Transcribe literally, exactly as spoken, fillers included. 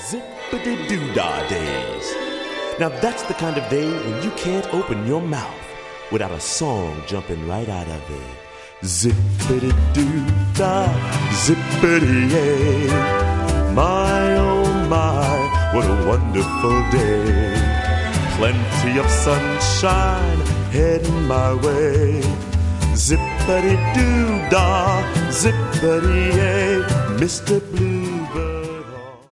zippity-doo-dah days. Now that's the kind of day when you can't open your mouth without a song jumping right out of it. Zippity-doo-dah, zippity-yay. My, oh my, what a wonderful day. Plenty of sunshine heading my way. Zippity-doo-dah, zippity-yay. Mister Blue